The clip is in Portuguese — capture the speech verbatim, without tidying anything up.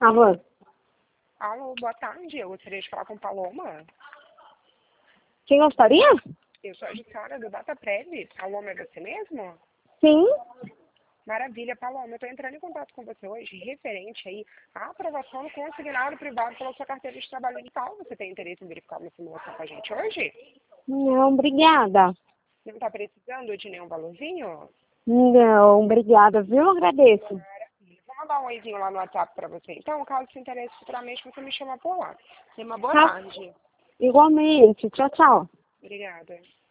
Alô? Alô, boa tarde. Eu gostaria de falar com Paloma. Quem gostaria? Eu sou a Jussara do DataPrev. Paloma, é você mesmo? Sim. Maravilha, Paloma. Eu estou entrando em contato com você hoje referente aí à aprovação do consignado privado pela sua carteira de trabalho digital. Você tem interesse em verificar uma simulação com a gente hoje? Não, obrigada. Não está precisando de nenhum valorzinho? Não, obrigada, viu? Agradeço. Maravilha. Vou mandar um oizinho lá no WhatsApp para você. Então, caso se interesse futuramente, você me chama por lá. Tenha uma boa Tá. tarde. Igualmente. Tchau, tchau. Obrigada.